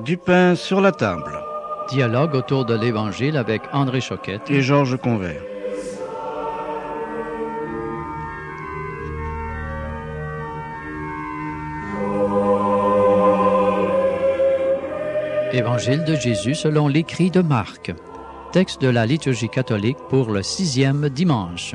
Du pain sur la table. Dialogue autour de l'Évangile avec André Choquette et Georges Convert. Évangile de Jésus selon l'écrit de Marc. Texte de la liturgie catholique pour le 6e dimanche.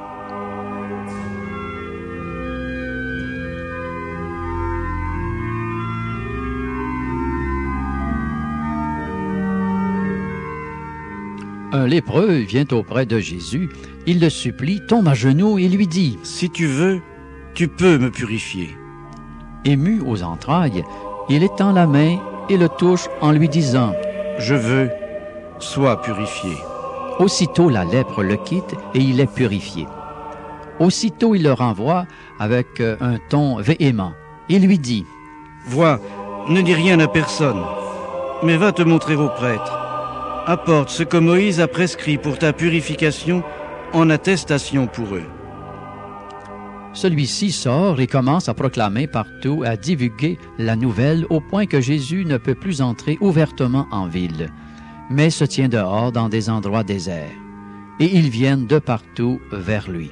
Un lépreux vient auprès de Jésus. Il le supplie, tombe à genoux et lui dit « Si tu veux, tu peux me purifier. » Ému aux entrailles, il étend la main et le touche en lui disant « Je veux, sois purifié. » Aussitôt la lèpre le quitte et il est purifié. Aussitôt il le renvoie avec un ton véhément. Il lui dit « Vois, ne dis rien à personne, mais va te montrer au prêtre. Apporte ce que Moïse a prescrit pour ta purification en attestation pour eux. » Celui-ci sort et commence à proclamer partout, à divulguer la nouvelle au point que Jésus ne peut plus entrer ouvertement en ville, mais se tient dehors dans des endroits déserts. Et ils viennent de partout vers lui.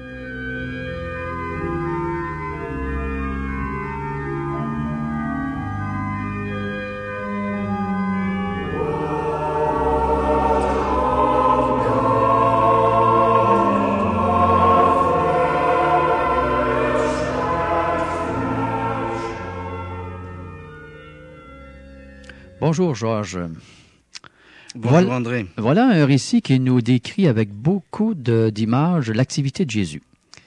Bonjour Georges. Bonjour André. Voilà un récit qui nous décrit avec beaucoup d'images l'activité de Jésus.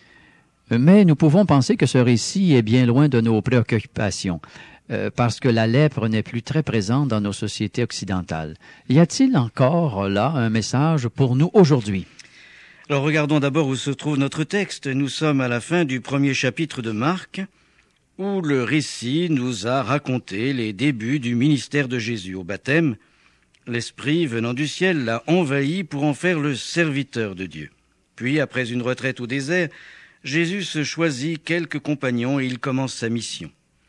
Mais nous pouvons penser que ce récit est bien loin de nos préoccupations, parce que la lèpre n'est plus très présente dans nos sociétés occidentales. Y a-t-il encore là un message pour nous aujourd'hui? Alors regardons d'abord où se trouve notre texte. Nous sommes à la fin du premier chapitre de Marc, où le récit nous a raconté les débuts du ministère de Jésus. Au baptême, l'Esprit venant du ciel l'a envahi pour en faire le serviteur de Dieu. Puis, après une retraite au désert, Jésus se choisit quelques compagnons et il commence sa mission.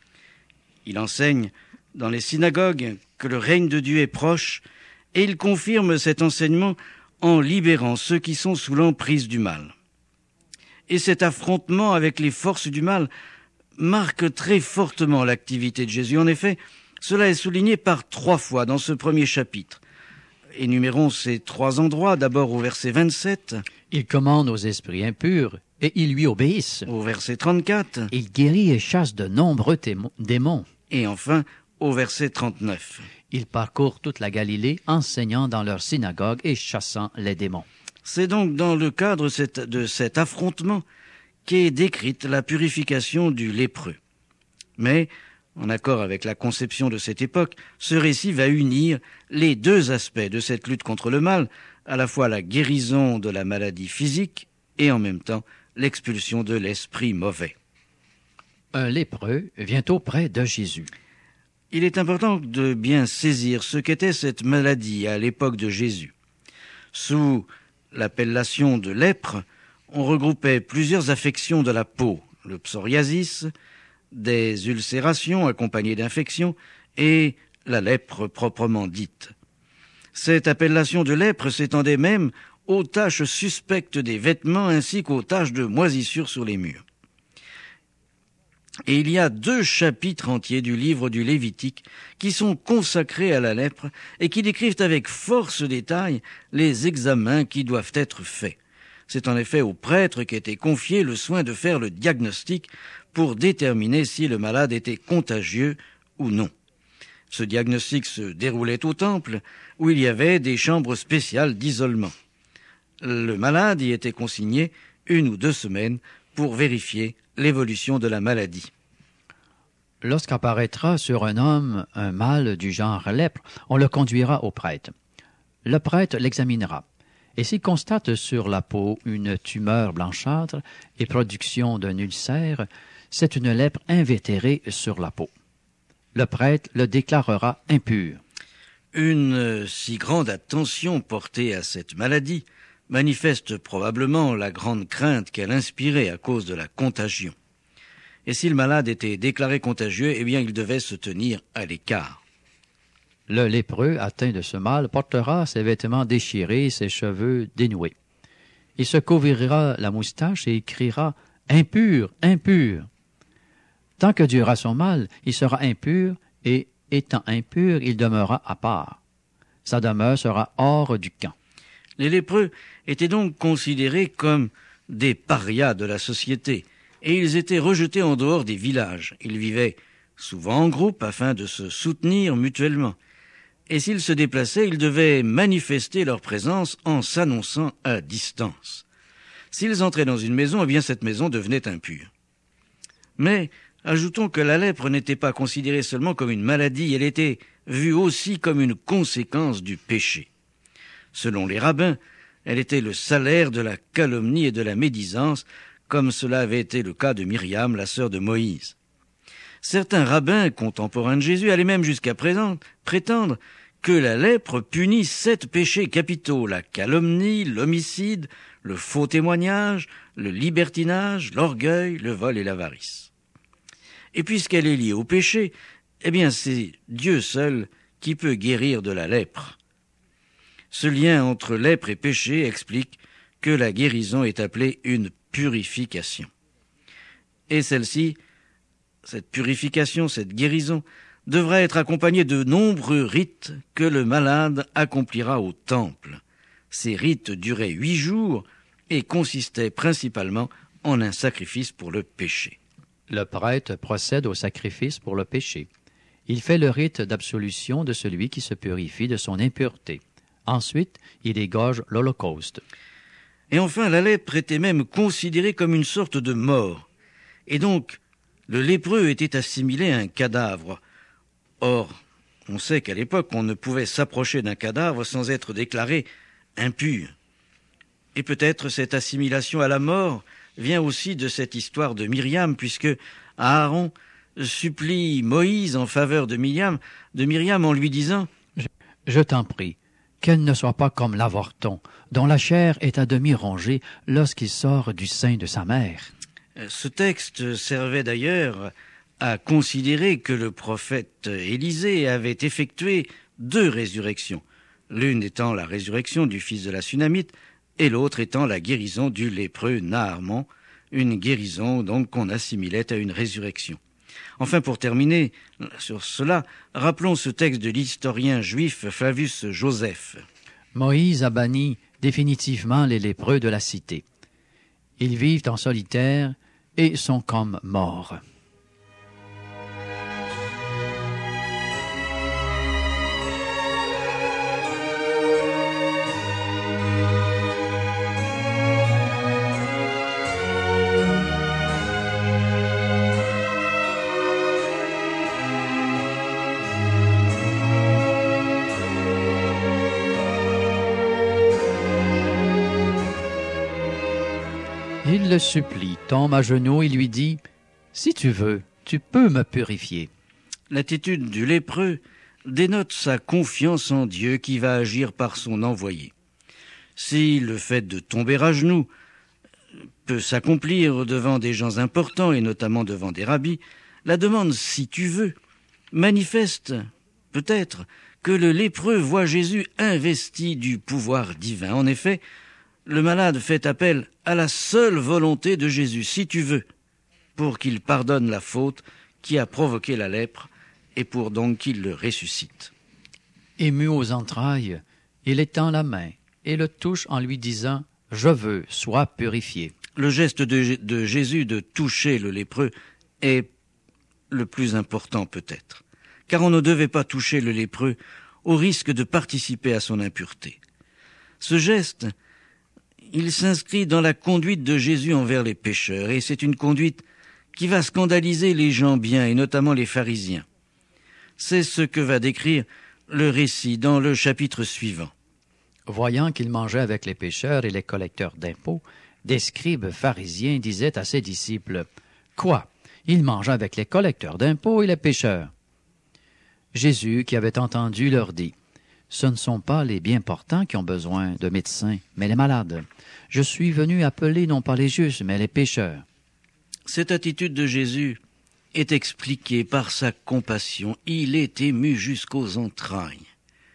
Il enseigne dans les synagogues que le règne de Dieu est proche et il confirme cet enseignement en libérant ceux qui sont sous l'emprise du mal. Et cet affrontement avec les forces du mal marque très fortement l'activité de Jésus. En effet, cela est souligné par 3 fois dans ce premier chapitre. Énumérons ces 3 endroits. D'abord au verset 27. Il commande aux esprits impurs et ils lui obéissent. Au verset 34. Il guérit et chasse de nombreux démons. Et enfin, au verset 39. Il parcourt toute la Galilée, enseignant dans leur synagogue et chassant les démons. C'est donc dans le cadre de cet affrontement qu'est décrite la purification du lépreux. Mais, en accord avec la conception de cette époque, ce récit va unir les 2 aspects de cette lutte contre le mal, à la fois la guérison de la maladie physique et en même temps l'expulsion de l'esprit mauvais. Un lépreux vient auprès de Jésus. Il est important de bien saisir ce qu'était cette maladie à l'époque de Jésus. Sous l'appellation de lèpre, on regroupait plusieurs affections de la peau, le psoriasis, des ulcérations accompagnées d'infections et la lèpre proprement dite. Cette appellation de lèpre s'étendait même aux taches suspectes des vêtements ainsi qu'aux taches de moisissure sur les murs. Et il y a 2 chapitres entiers du livre du Lévitique qui sont consacrés à la lèpre et qui décrivent avec force détail les examens qui doivent être faits. C'est en effet au prêtre qu'était confié le soin de faire le diagnostic pour déterminer si le malade était contagieux ou non. Ce diagnostic se déroulait au temple, où il y avait des chambres spéciales d'isolement. Le malade y était consigné 1 ou 2 semaines pour vérifier l'évolution de la maladie. Lorsqu'apparaîtra sur un homme un mal du genre lèpre, on le conduira au prêtre. Le prêtre l'examinera. Et s'il constate sur la peau une tumeur blanchâtre et production d'un ulcère, c'est une lèpre invétérée sur la peau. Le prêtre le déclarera impur. Une si grande attention portée à cette maladie manifeste probablement la grande crainte qu'elle inspirait à cause de la contagion. Et si le malade était déclaré contagieux, eh bien il devait se tenir à l'écart. Le lépreux atteint de ce mal portera ses vêtements déchirés, ses cheveux dénoués. Il se couvrira la moustache et criera « Impur, impur !» Tant que durera son mal, il sera impur et, étant impur, il demeurera à part. Sa demeure sera hors du camp. Les lépreux étaient donc considérés comme des parias de la société, et ils étaient rejetés en dehors des villages. Ils vivaient souvent en groupe afin de se soutenir mutuellement. Et s'ils se déplaçaient, ils devaient manifester leur présence en s'annonçant à distance. S'ils entraient dans une maison, eh bien cette maison devenait impure. Mais ajoutons que la lèpre n'était pas considérée seulement comme une maladie, elle était vue aussi comme une conséquence du péché. Selon les rabbins, elle était le salaire de la calomnie et de la médisance, comme cela avait été le cas de Myriam, la sœur de Moïse. Certains rabbins contemporains de Jésus allaient même jusqu'à prétendre que la lèpre punit 7 péchés capitaux, la calomnie, l'homicide, le faux témoignage, le libertinage, l'orgueil, le vol et l'avarice. Et puisqu'elle est liée au péché, eh bien c'est Dieu seul qui peut guérir de la lèpre. Ce lien entre lèpre et péché explique que la guérison est appelée une purification. Et celle-ci, cette purification, cette guérison, devra être accompagnée de nombreux rites que le malade accomplira au temple. Ces rites duraient 8 jours et consistaient principalement en un sacrifice pour le péché. Le prêtre procède au sacrifice pour le péché. Il fait le rite d'absolution de celui qui se purifie de son impureté. Ensuite, il égorge l'Holocauste. Et enfin, la lèpre était même considérée comme une sorte de mort. Et donc, le lépreux était assimilé à un cadavre. Or, on sait qu'à l'époque, on ne pouvait s'approcher d'un cadavre sans être déclaré impur. Et peut-être cette assimilation à la mort vient aussi de cette histoire de Myriam, puisque Aaron supplie Moïse en faveur de Myriam en lui disant « Je t'en prie, qu'elle ne soit pas comme l'avorton, dont la chair est à demi rongée lorsqu'il sort du sein de sa mère. » Ce texte servait d'ailleurs à considérer que le prophète Élisée avait effectué 2 résurrections, l'une étant la résurrection du fils de la Sunamite et l'autre étant la guérison du lépreux Naaman, une guérison donc qu'on assimilait à une résurrection. Enfin, pour terminer sur cela, rappelons ce texte de l'historien juif Flavius Joseph. Moïse a banni définitivement les lépreux de la cité. Ils vivent en solitaire et sont comme morts. Il le supplie, tombe à genoux et lui dit « Si tu veux, tu peux me purifier. » L'attitude du lépreux dénote sa confiance en Dieu qui va agir par son envoyé. Si le fait de tomber à genoux peut s'accomplir devant des gens importants et notamment devant des rabbis, la demande « si tu veux » manifeste peut-être que le lépreux voit Jésus investi du pouvoir divin. En effet, le malade fait appel à la seule volonté de Jésus, si tu veux, pour qu'il pardonne la faute qui a provoqué la lèpre et pour donc qu'il le ressuscite. Ému aux entrailles, il étend la main et le touche en lui disant « Je veux, sois purifié. » Le geste de Jésus de toucher le lépreux est le plus important peut-être, car on ne devait pas toucher le lépreux au risque de participer à son impureté. Ce geste, il s'inscrit dans la conduite de Jésus envers les pécheurs, et c'est une conduite qui va scandaliser les gens bien, et notamment les pharisiens. C'est ce que va décrire le récit dans le chapitre suivant. Voyant qu'il mangeait avec les pécheurs et les collecteurs d'impôts, des scribes pharisiens disaient à ses disciples « Quoi? Il mange avec les collecteurs d'impôts et les pécheurs. » Jésus, qui avait entendu, leur dit « Ce ne sont pas les bien portants qui ont besoin de médecins, mais les malades. Je suis venu appeler non pas les justes, mais les pécheurs. » Cette attitude de Jésus est expliqué par sa compassion. Il est ému jusqu'aux entrailles.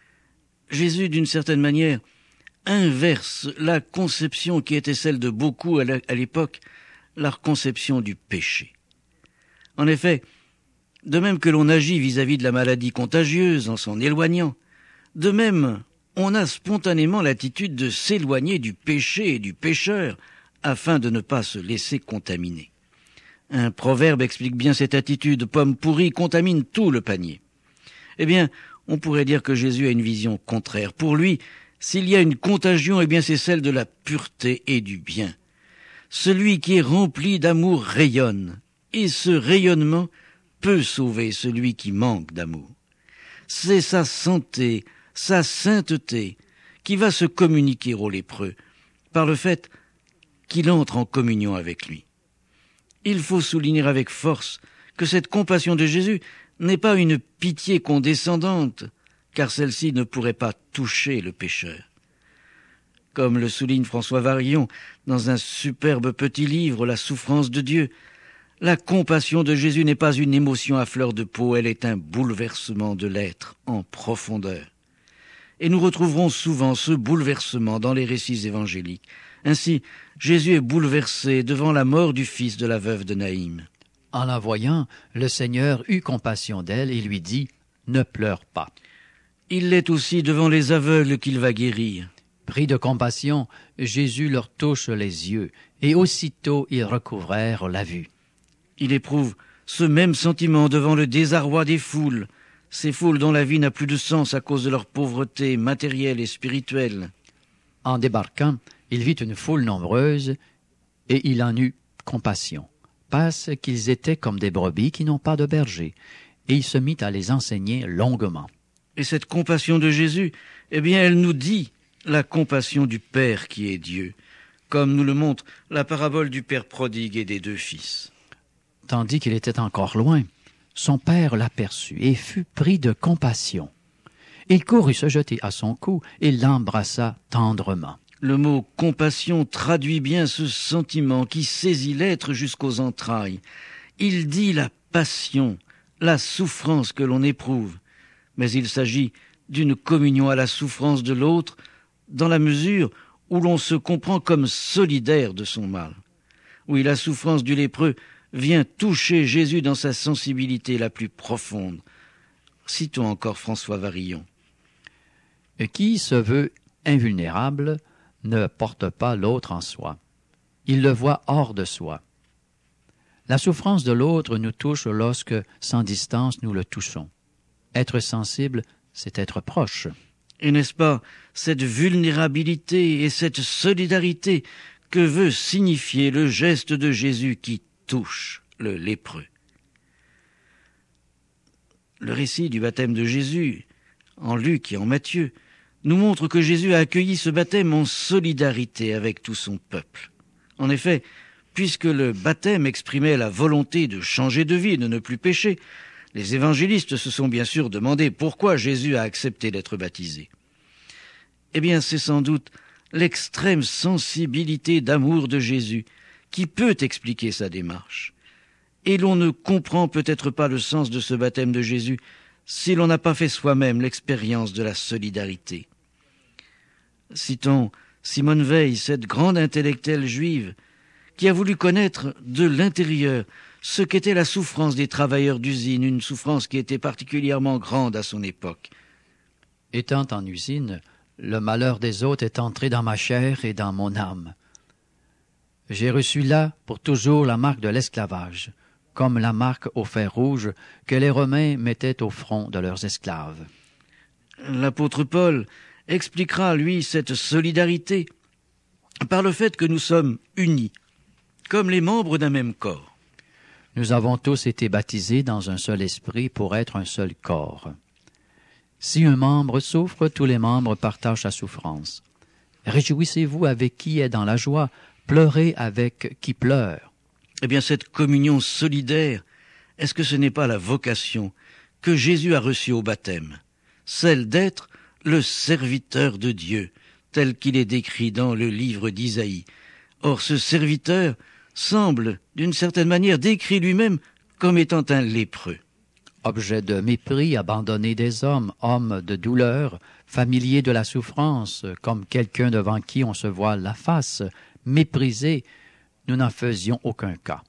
Jésus, d'une certaine manière, inverse la conception qui était celle de beaucoup à l'époque, la conception du péché. En effet, de même que l'on agit vis-à-vis de la maladie contagieuse en s'en éloignant, de même on a spontanément l'attitude de s'éloigner du péché et du pécheur afin de ne pas se laisser contaminer. Un proverbe explique bien cette attitude. Pomme pourrie contamine tout le panier. Eh bien, on pourrait dire que Jésus a une vision contraire. Pour lui, s'il y a une contagion, eh bien c'est celle de la pureté et du bien. Celui qui est rempli d'amour rayonne, et ce rayonnement peut sauver celui qui manque d'amour. C'est sa santé, sa sainteté, qui va se communiquer au lépreux, par le fait qu'il entre en communion avec lui. Il faut souligner avec force que cette compassion de Jésus n'est pas une pitié condescendante, car celle-ci ne pourrait pas toucher le pécheur. Comme le souligne François Varillon dans un superbe petit livre, La souffrance de Dieu, la compassion de Jésus n'est pas une émotion à fleur de peau, elle est un bouleversement de l'être en profondeur. Et nous retrouverons souvent ce bouleversement dans les récits évangéliques. Ainsi, Jésus est bouleversé devant la mort du fils de la veuve de Naïm. En la voyant, le Seigneur eut compassion d'elle et lui dit « Ne pleure pas ». Il l'est aussi devant les aveugles qu'il va guérir. Pris de compassion, Jésus leur touche les yeux, et aussitôt ils recouvrèrent la vue. Il éprouve ce même sentiment devant le désarroi des foules, ces foules dont la vie n'a plus de sens à cause de leur pauvreté matérielle et spirituelle. En débarquant, il vit une foule nombreuse, et il en eut compassion, parce qu'ils étaient comme des brebis qui n'ont pas de berger, et il se mit à les enseigner longuement. Et cette compassion de Jésus, eh bien, elle nous dit la compassion du Père qui est Dieu, comme nous le montre la parabole du Père prodigue et des deux fils. Tandis qu'il était encore loin, son père l'aperçut et fut pris de compassion. Il courut se jeter à son cou et l'embrassa tendrement. Le mot « compassion » traduit bien ce sentiment qui saisit l'être jusqu'aux entrailles. Il dit la passion, la souffrance que l'on éprouve. Mais il s'agit d'une communion à la souffrance de l'autre, dans la mesure où l'on se comprend comme solidaire de son mal. Oui, la souffrance du lépreux vient toucher Jésus dans sa sensibilité la plus profonde. Citons encore François Varillon. Qui se veut invulnérable ne porte pas l'autre en soi. Il le voit hors de soi. La souffrance de l'autre nous touche lorsque, sans distance, nous le touchons. Être sensible, c'est être proche. Et n'est-ce pas cette vulnérabilité et cette solidarité que veut signifier le geste de Jésus qui touche le lépreux? Le récit du baptême de Jésus, en Luc et en Matthieu, nous montre que Jésus a accueilli ce baptême en solidarité avec tout son peuple. En effet, puisque le baptême exprimait la volonté de changer de vie et de ne plus pécher, les évangélistes se sont bien sûr demandé pourquoi Jésus a accepté d'être baptisé. Eh bien, c'est sans doute l'extrême sensibilité d'amour de Jésus qui peut expliquer sa démarche. Et l'on ne comprend peut-être pas le sens de ce baptême de Jésus si l'on n'a pas fait soi-même l'expérience de la solidarité. Citons Simone Weil, cette grande intellectuelle juive, qui a voulu connaître de l'intérieur ce qu'était la souffrance des travailleurs d'usine, une souffrance qui était particulièrement grande à son époque. Étant en usine, le malheur des autres est entré dans ma chair et dans mon âme. J'ai reçu là pour toujours la marque de l'esclavage, comme la marque au fer rouge que les Romains mettaient au front de leurs esclaves. L'apôtre Paul expliquera, lui, cette solidarité par le fait que nous sommes unis, comme les membres d'un même corps. Nous avons tous été baptisés dans un seul esprit pour être un seul corps. Si un membre souffre, tous les membres partagent sa souffrance. Réjouissez-vous avec qui est dans la joie, pleurez avec qui pleure. Eh bien, cette communion solidaire, est-ce que ce n'est pas la vocation que Jésus a reçue au baptême, celle d'être le serviteur de Dieu, tel qu'il est décrit dans le livre d'Isaïe. Or, ce serviteur semble, d'une certaine manière, décrit lui-même comme étant un lépreux. Objet de mépris, abandonné des hommes, homme de douleur, familier de la souffrance, comme quelqu'un devant qui on se voile la face, méprisé, nous n'en faisions aucun cas.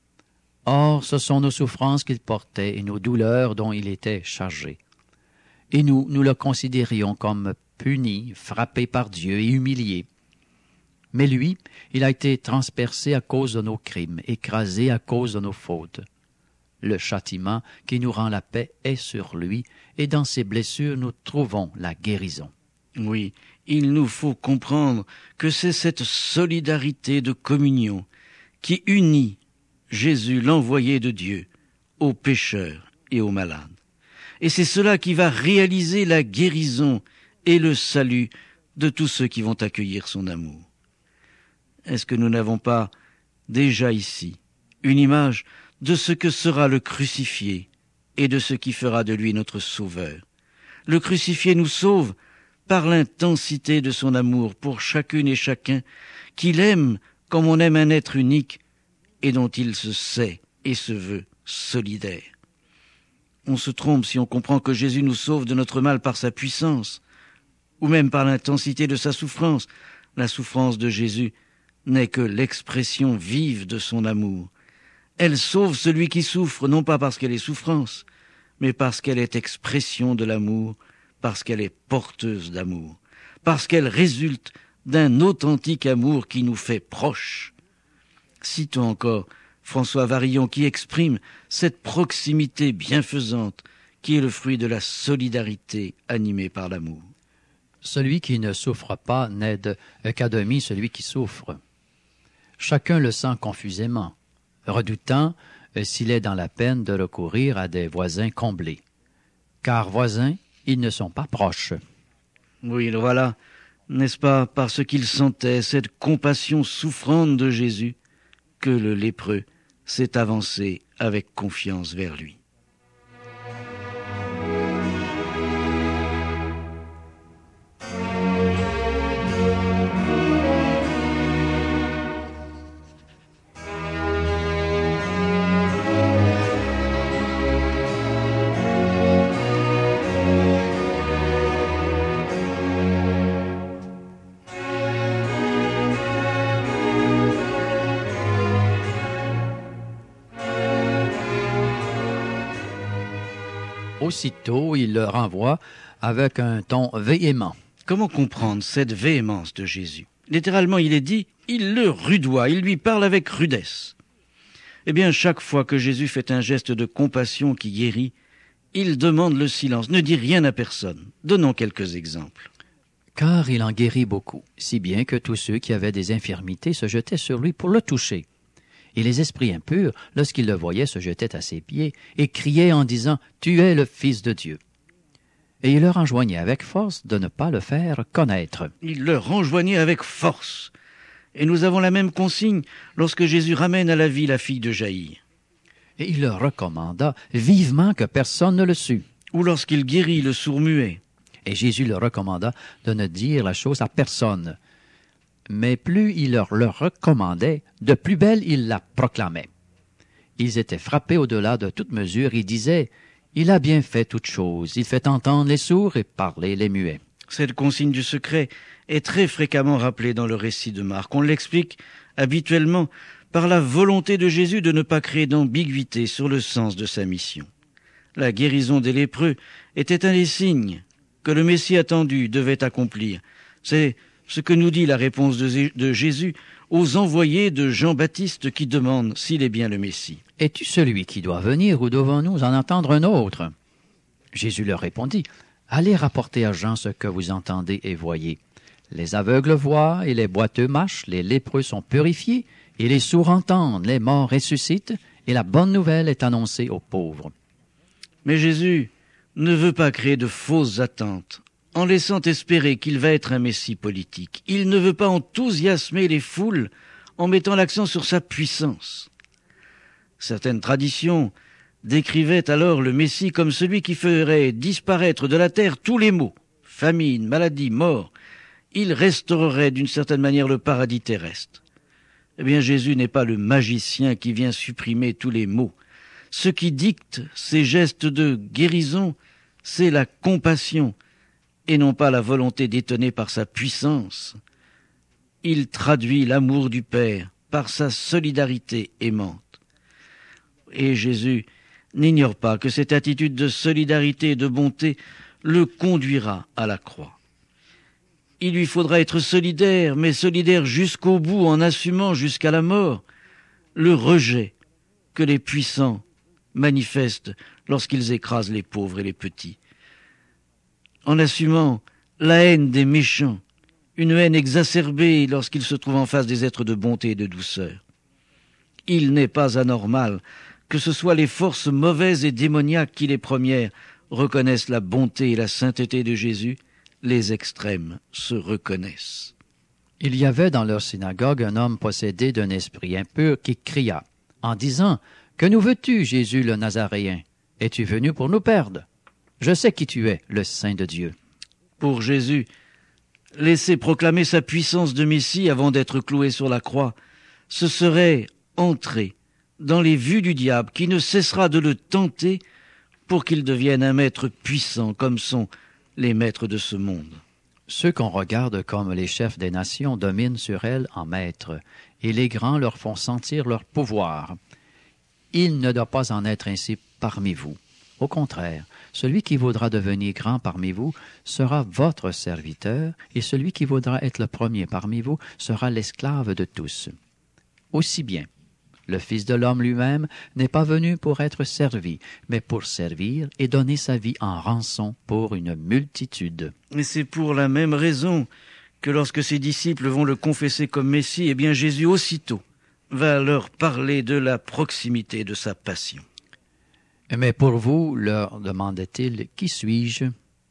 Or, ce sont nos souffrances qu'il portait et nos douleurs dont il était chargé. Et nous le considérions comme puni, frappé par Dieu et humilié. Mais lui, il a été transpercé à cause de nos crimes, écrasé à cause de nos fautes. Le châtiment qui nous rend la paix est sur lui, et dans ses blessures nous trouvons la guérison. Oui, il nous faut comprendre que c'est cette solidarité de communion qui unit Jésus, l'envoyé de Dieu, aux pécheurs et aux malades. Et c'est cela qui va réaliser la guérison et le salut de tous ceux qui vont accueillir son amour. Est-ce que nous n'avons pas déjà ici une image de ce que sera le crucifié et de ce qui fera de lui notre sauveur? Le crucifié nous sauve par l'intensité de son amour pour chacune et chacun qu'il aime comme on aime un être unique et dont il se sait et se veut solidaire. On se trompe si on comprend que Jésus nous sauve de notre mal par sa puissance, ou même par l'intensité de sa souffrance. La souffrance de Jésus n'est que l'expression vive de son amour. Elle sauve celui qui souffre, non pas parce qu'elle est souffrance, mais parce qu'elle est expression de l'amour, parce qu'elle est porteuse d'amour, parce qu'elle résulte d'un authentique amour qui nous fait proches. Citons encore François Varillon qui exprime cette proximité bienfaisante qui est le fruit de la solidarité animée par l'amour. Celui qui ne souffre pas n'aide qu'à demi celui qui souffre. Chacun le sent confusément, redoutant, s'il est dans la peine, de recourir à des voisins comblés. Car voisins, ils ne sont pas proches. Oui, voilà, n'est-ce pas parce qu'il sentait cette compassion souffrante de Jésus que le lépreux s'est avancé avec confiance vers lui. Aussitôt, il le renvoie avec un ton véhément. Comment comprendre cette véhémence de Jésus? Littéralement, il est dit, il le rudoie, il lui parle avec rudesse. Eh bien, chaque fois que Jésus fait un geste de compassion qui guérit, il demande le silence, ne dit rien à personne. Donnons quelques exemples. Car il en guérit beaucoup, si bien que tous ceux qui avaient des infirmités se jetaient sur lui pour le toucher. Et les esprits impurs, lorsqu'ils le voyaient, se jetaient à ses pieds et criaient en disant « Tu es le Fils de Dieu ». Et il leur enjoignait avec force de ne pas le faire connaître. Il leur enjoignait avec force. Et nous avons la même consigne lorsque Jésus ramène à la vie la fille de Jaïr. Et il leur recommanda vivement que personne ne le sût. Ou lorsqu'il guérit le sourd-muet. Et Jésus leur recommanda de ne dire la chose à personne. Mais plus il leur le recommandait, de plus belle il la proclamait. Ils étaient frappés au-delà de toute mesure et disaient « Il a bien fait toutes choses, il fait entendre les sourds et parler les muets. » Cette consigne du secret est très fréquemment rappelée dans le récit de Marc. On l'explique habituellement par la volonté de Jésus de ne pas créer d'ambiguïté sur le sens de sa mission. La guérison des lépreux était un des signes que le Messie attendu devait accomplir. C'est ce que nous dit la réponse de Jésus aux envoyés de Jean-Baptiste qui demandent s'il est bien le Messie. « Es-tu celui qui doit venir ou devons-nous en entendre un autre ?» Jésus leur répondit « Allez rapporter à Jean ce que vous entendez et voyez. Les aveugles voient et les boiteux marchent, les lépreux sont purifiés et les sourds entendent, les morts ressuscitent et la bonne nouvelle est annoncée aux pauvres. » Mais Jésus ne veut pas créer de fausses attentes en laissant espérer qu'il va être un Messie politique. Il ne veut pas enthousiasmer les foules en mettant l'accent sur sa puissance. Certaines traditions décrivaient alors le Messie comme celui qui ferait disparaître de la terre tous les maux, famine, maladie, mort. Il restaurerait d'une certaine manière le paradis terrestre. Eh bien, Jésus n'est pas le magicien qui vient supprimer tous les maux. Ce qui dicte ces gestes de guérison, c'est la compassion et non pas la volonté d'étonner par sa puissance. Il traduit l'amour du Père par sa solidarité aimante. Et Jésus n'ignore pas que cette attitude de solidarité et de bonté le conduira à la croix. Il lui faudra être solidaire, mais solidaire jusqu'au bout, en assumant jusqu'à la mort le rejet que les puissants manifestent lorsqu'ils écrasent les pauvres et les petits, en assumant la haine des méchants, une haine exacerbée lorsqu'ils se trouvent en face des êtres de bonté et de douceur. Il n'est pas anormal que ce soit les forces mauvaises et démoniaques qui, les premières, reconnaissent la bonté et la sainteté de Jésus, les extrêmes se reconnaissent. Il y avait dans leur synagogue un homme possédé d'un esprit impur qui cria, en disant « Que nous veux-tu, Jésus le Nazaréen? Es-tu venu pour nous perdre? Je sais qui tu es, le Saint de Dieu. » Pour Jésus, laisser proclamer sa puissance de Messie avant d'être cloué sur la croix, ce serait entrer dans les vues du diable qui ne cessera de le tenter pour qu'il devienne un maître puissant comme sont les maîtres de ce monde. Ceux qu'on regarde comme les chefs des nations dominent sur elles en maîtres, et les grands leur font sentir leur pouvoir. Il ne doit pas en être ainsi parmi vous. Au contraire, celui qui voudra devenir grand parmi vous sera votre serviteur, et celui qui voudra être le premier parmi vous sera l'esclave de tous. Aussi bien, le Fils de l'homme lui-même n'est pas venu pour être servi, mais pour servir et donner sa vie en rançon pour une multitude. Et c'est pour la même raison que lorsque ses disciples vont le confesser comme Messie, eh bien Jésus aussitôt va leur parler de la proximité de sa passion. Mais pour vous, leur demandait-il, qui suis-je?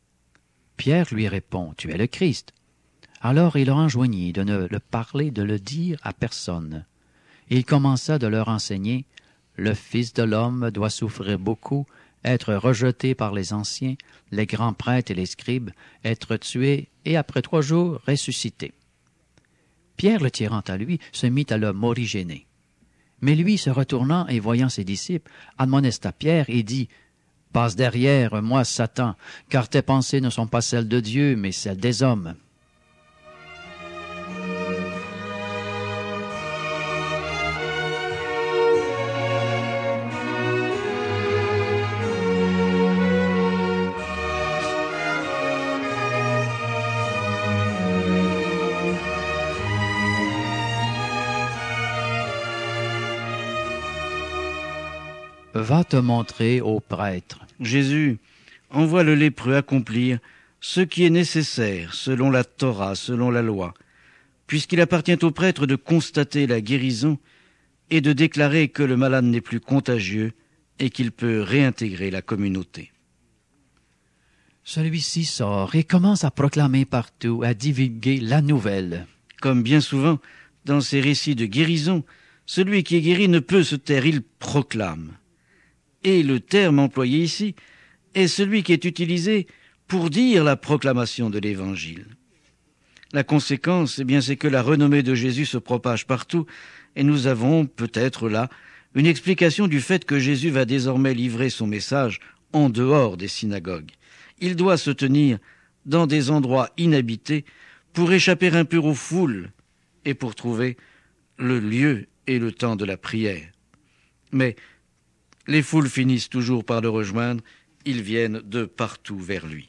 Pierre lui répond, tu es le Christ. Alors il leur enjoignit de ne le parler, de le dire à personne. Il commença de leur enseigner, le Fils de l'homme doit souffrir beaucoup, être rejeté par les anciens, les grands prêtres et les scribes, être tué et après 3 jours ressuscité. Pierre, le tirant à lui, se mit à le morigéner. Mais lui, se retournant et voyant ses disciples, admonesta Pierre et dit, « Passe derrière moi, Satan, car tes pensées ne sont pas celles de Dieu, mais celles des hommes. » Va te montrer au prêtre. Jésus envoie le lépreux accomplir ce qui est nécessaire selon la Torah, selon la loi, puisqu'il appartient au prêtre de constater la guérison et de déclarer que le malade n'est plus contagieux et qu'il peut réintégrer la communauté. Celui-ci sort et commence à proclamer partout, à divulguer la nouvelle. Comme bien souvent, dans ces récits de guérison, celui qui est guéri ne peut se taire, il proclame. Et le terme employé ici est celui qui est utilisé pour dire la proclamation de l'Évangile. La conséquence, eh bien, c'est que la renommée de Jésus se propage partout, et nous avons peut-être là une explication du fait que Jésus va désormais livrer son message en dehors des synagogues. Il doit se tenir dans des endroits inhabités pour échapper un peu aux foules et pour trouver le lieu et le temps de la prière. Mais les foules finissent toujours par le rejoindre, ils viennent de partout vers lui.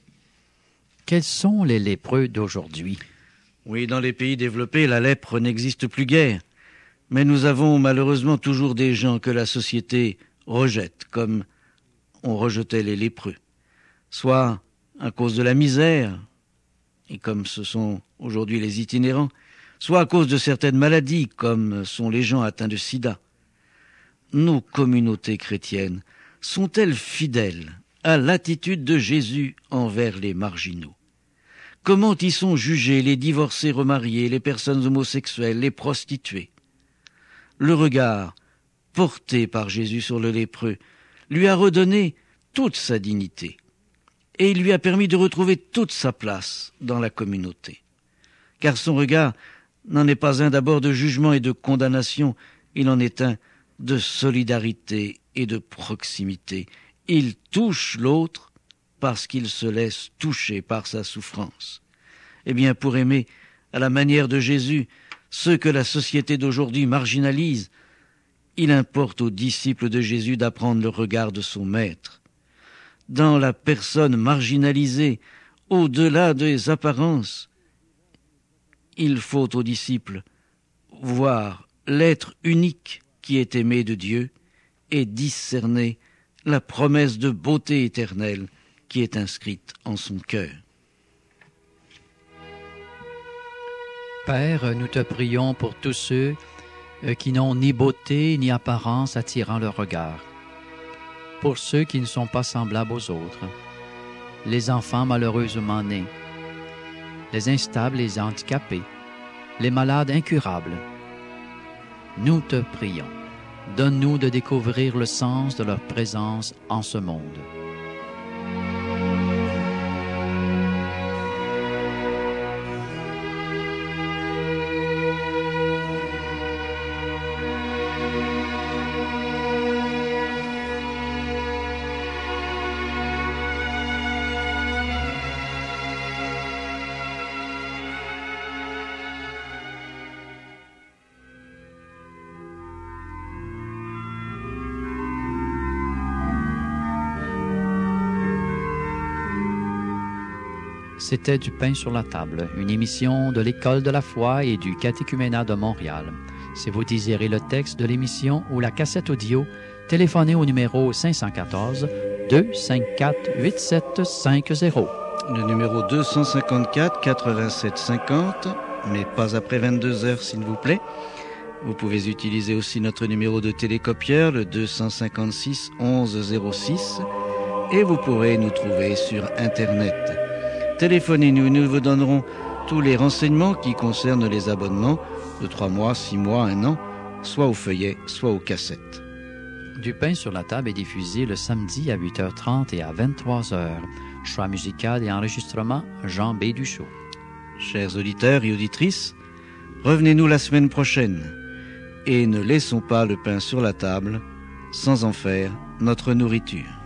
Quels sont les lépreux d'aujourd'hui? Oui, dans les pays développés, la lèpre n'existe plus guère. Mais nous avons malheureusement toujours des gens que la société rejette, comme on rejetait les lépreux. Soit à cause de la misère, et comme ce sont aujourd'hui les itinérants, soit à cause de certaines maladies, comme sont les gens atteints de sida. Nos communautés chrétiennes sont-elles fidèles à l'attitude de Jésus envers les marginaux? Comment y sont jugés les divorcés remariés, les personnes homosexuelles, les prostituées? Le regard porté par Jésus sur le lépreux lui a redonné toute sa dignité et il lui a permis de retrouver toute sa place dans la communauté. Car son regard n'en est pas un d'abord de jugement et de condamnation, il en est un de solidarité et de proximité. Il touche l'autre parce qu'il se laisse toucher par sa souffrance. Eh bien, pour aimer à la manière de Jésus ceux que la société d'aujourd'hui marginalise, il importe aux disciples de Jésus d'apprendre le regard de son maître. Dans la personne marginalisée, au-delà des apparences, il faut aux disciples voir l'être unique qui est aimé de Dieu et discerner la promesse de beauté éternelle qui est inscrite en son cœur. Père, nous te prions pour tous ceux qui n'ont ni beauté ni apparence attirant leur regard, pour ceux qui ne sont pas semblables aux autres, les enfants malheureusement nés, les instables et les handicapés, les malades incurables. Nous te prions, donne-nous de découvrir le sens de leur présence en ce monde. C'était Du pain sur la table, une émission de l'École de la foi et du Catéchuménat de Montréal. Si vous désirez le texte de l'émission ou la cassette audio, téléphonez au numéro 514-254-8750. Le numéro 254-8750, mais pas après 22 heures s'il vous plaît. Vous pouvez utiliser aussi notre numéro de télécopieur, le 256 1106, et vous pourrez nous trouver sur Internet. Téléphonez-nous, nous vous donnerons tous les renseignements qui concernent les abonnements de 3 mois, 6 mois, 1 an, soit au feuillet, soit aux cassettes. Du pain sur la table est diffusé le samedi à 8h30 et à 23h. Choix musical et enregistrement, Jean B. Duchot. Chers auditeurs et auditrices, revenez-nous la semaine prochaine et ne laissons pas le pain sur la table sans en faire notre nourriture.